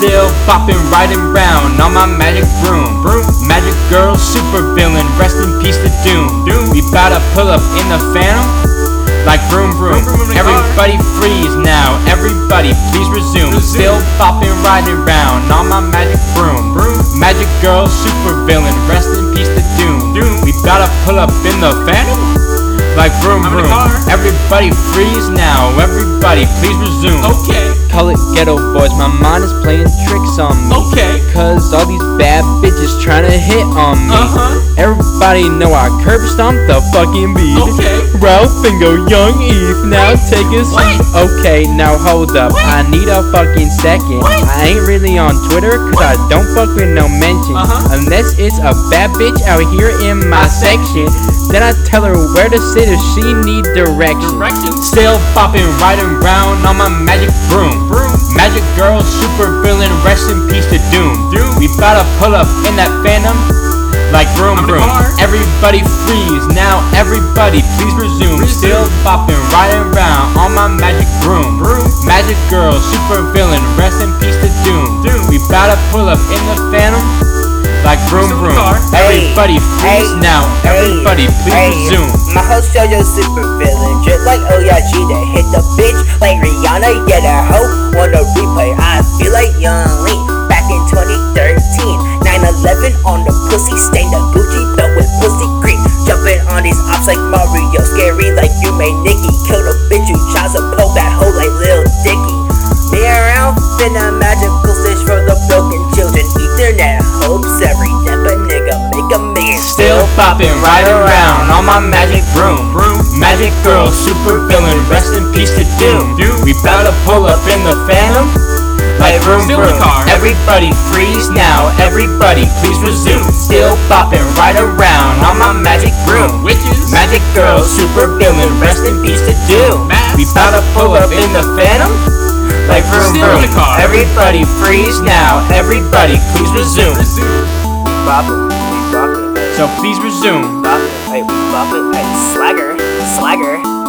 Still bopping, riding round on my magic broom. Magic girl, super villain, rest in peace to Doom. We bout to pull up in the Phantom like vroom vroom. Everybody freeze now, everybody please resume. Still bopping, riding round on my magic broom. Magic girl, super villain, rest in peace to Doom. We bout to pull up in the Phantom like vroom vroom. Everybody freeze now, everybody please resume. Okay. Call it ghetto boys, my mind is playing tricks on me. Okay. Cause all these bad bitches trying to hit on me. Everybody know I curb stomp the fucking beat. Okay. Ralph Fingo, Young Eve, now take a seat. Okay, now hold up, I need a fucking second. I ain't really on Twitter cause I don't fuck with no mention. Unless it's a bad bitch out here in my section. Then I tell her where to sit if she need direction. Still bopping, riding round on my magic broom. Magic girl, super villain, rest in peace to Doom. We bout to pull up in that Phantom like vroom vroom. Everybody freeze now, everybody please resume. Still bopping, riding round on my magic broom. Magic girl, super villain, rest in peace to Doom. We bout to pull up in the Phantom like vroom vroom. Everybody freeze now, everybody please resume. My host JoJo super villain, just like Oyaji that hit the bitch like Rihanna. Yeah, that hoe wanna replay. I feel like Young Lee back in 2013. 9/11 on the pussy, stained the Gucci belt with pussy cream. Jumping on these ops like Mario, scary like you made Nicky. Killed a bitch who tries to poke that hoe like Lil Dicky. Me around, been a magical stitch for the broken children. Ethernet hopes every never nigga make a million. Still bopping, riding around on my magic broom. Magic girl, super villain, rest in peace to Doom. We bout to pull up in the Phantom like vroom vroom. Everybody freeze now, everybody please resume. Still bopping, riding around on my magic broom. Magic girl, super villain, rest in peace to Doom. We bout to pull up in the Phantom like vroom vroom. Everybody freeze now, everybody please resume. Bop it, So please resume. bop it, hey, swagger.